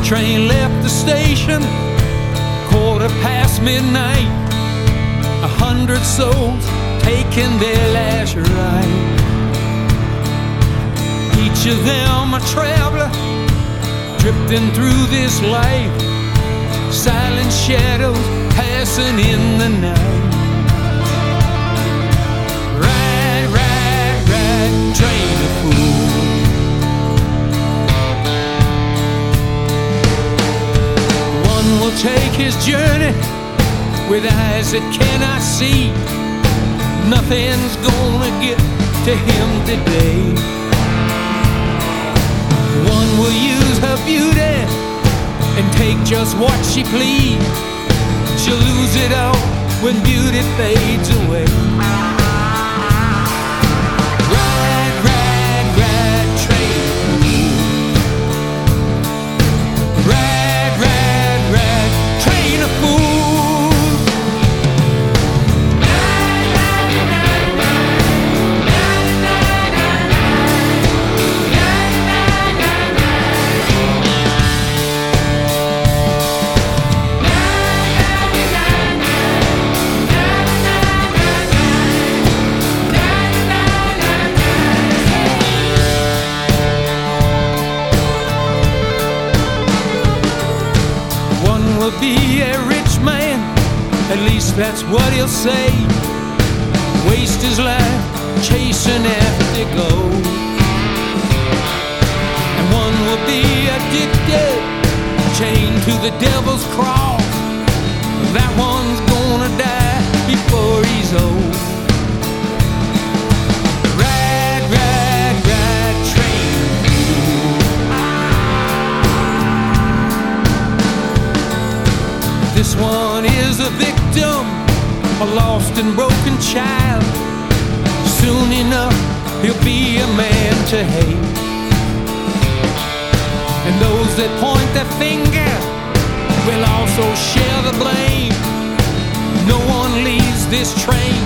Train left the station midnight. 100 souls taking their last ride. Each of them a traveler drifting through this life. Silent shadows passing in the night. Ride, ride, ride, train of fools. One will take his journey with eyes that cannot see. Nothing's gonna get to him today. One will use her beauty and take just what she please. She'll lose it all when beauty fades away. Ride, ride, ride, train of fools. Ride, ride, ride, train of fools. Be a rich man, at least that's what he'll say. Waste his life chasing after gold. And one will be addicted, chained to the devil's cross. That one's gonna die before he's old. Ride, ride, ride, train. This one is a victim, a lost and broken child. Soon enough, he'll be a man to hate. And those that point their finger will also share the blame. No one leaves this train